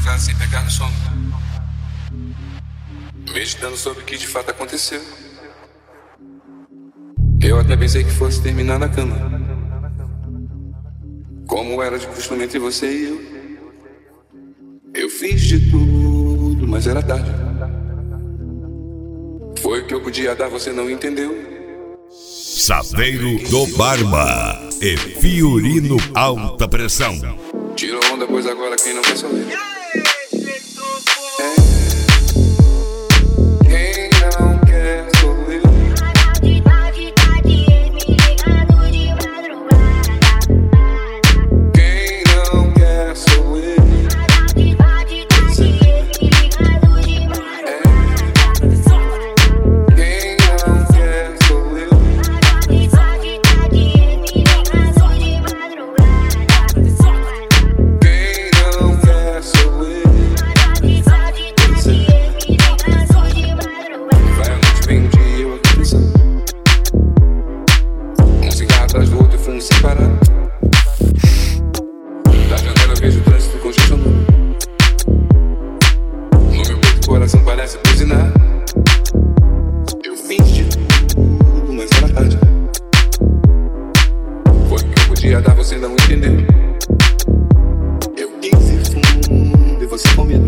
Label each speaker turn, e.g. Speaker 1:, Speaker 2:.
Speaker 1: madrugada sem pegar no sono, meditando sobre o que de fato aconteceu. Eu até pensei que fosse terminar na cama, como era de costume entre você e eu. Eu fiz de tudo, mas era tarde. Foi o que eu podia dar, você não entendeu.
Speaker 2: Saveiro do Barba e Fiorino Alta Pressão.
Speaker 1: Tirou onda, pois agora quem não quer saber. Quem não quer sou eu. Quem não quer sou eu. Sem parar. Da janela vejo o trânsito congestionado. No meu peito o coração parece buzinar. Eu fiz de tudo, mas era tarde. Foi o que eu podia dar, você não entendeu. Eu quis ir fundo e você comeu.